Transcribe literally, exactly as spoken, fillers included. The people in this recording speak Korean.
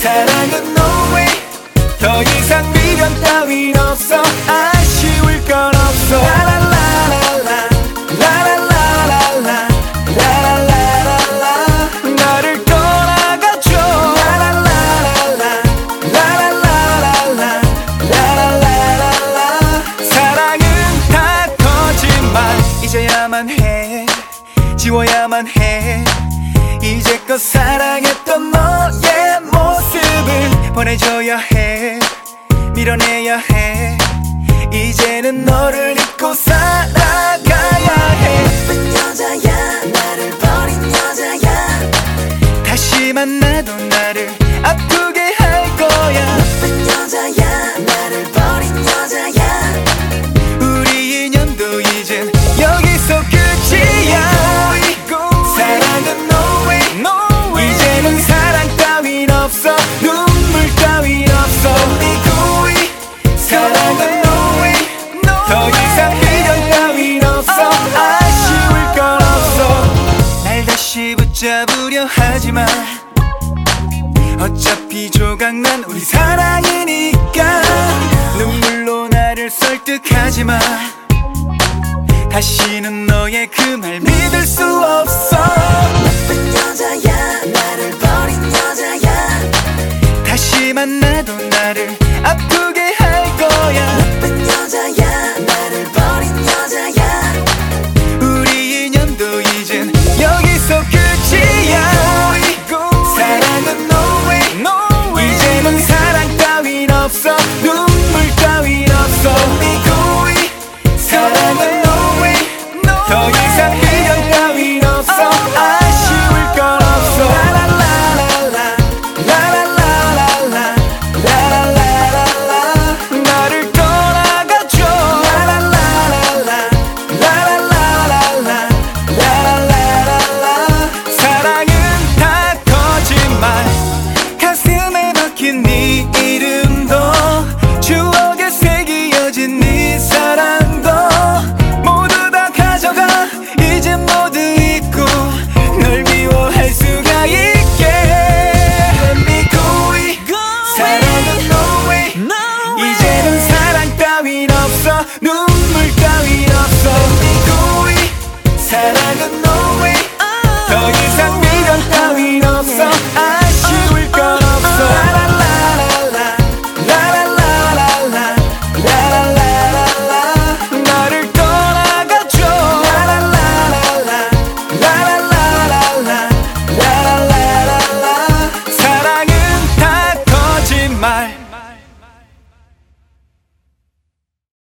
사랑은 no way. 더 이상 미련 따윈 없어. 아쉬울 건 없어. 라라라라라 라라라라라 라라라라라 나를 떠나가줘. 라라라라라 라라라라라 라라라라라 사랑은 다 거짓말. 잊어야만 해, 지워야만 해. 이제껏 사랑했던 너의 모습을 보내줘야 해, 밀어내야 해. 이제는 너를 잊고 살아가야 해. 예쁜 여자야, 나를 버린 여자야. 다시 만나도 나를 아프게 할 거야. 예쁜 여자야, 나를 버린 여자야. 우리 인연도 이젠 여기서 끝이야. 사랑은 no way, no way. 이제는 사랑 따윈 없어. 눈물 따윈 없어. 네 고이 사랑은 no way, no way. 더 이상 미련 따윈 없어. 아쉬울 건 없어. 날 다시 붙잡으려 하지마. 어차피 조각난 우리 사랑이니까. 눈물로 나를 설득하지마. 다시는 너의 그 말 믿을 수 없어. 예쁜 여자야, 나를 버린 여자야. 다시 만나도 나를 아프